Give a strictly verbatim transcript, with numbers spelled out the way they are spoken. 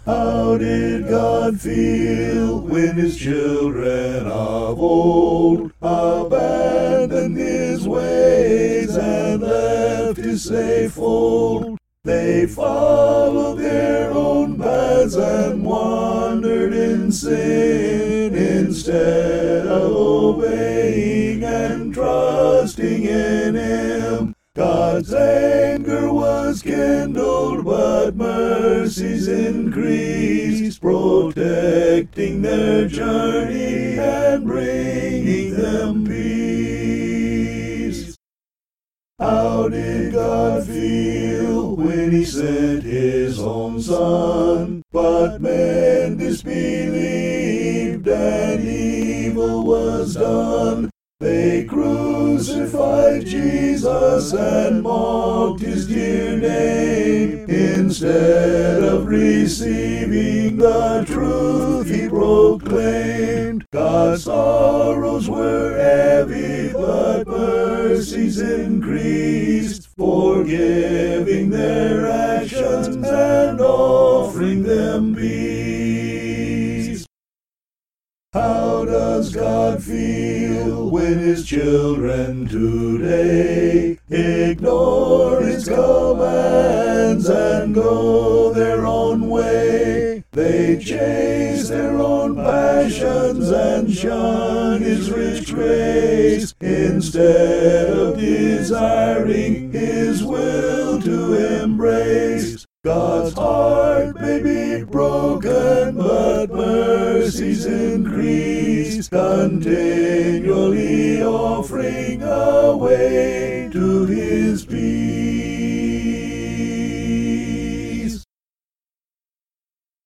How did God feel when his children of old abandoned his ways and left his safe fold? They followed their own paths and wandered in sin instead of obeying and trusting in him. God's anger was kindled, but mercies increased, protecting their journey and bringing them peace. How did God feel when he sent his own Son? But men disbelieved and evil was done. They crucified Jesus and mocked his dear name. Instead of receiving the truth he proclaimed, God's sorrows were heavy, but mercies increased, forgiving their actions and offering them peace. How does God feel when his children today ignore his commands and go their own way? They chase their own passions and shun his rich grace instead of desiring his will to embrace. God's heart may be broken, but mercies increase, continually offering a way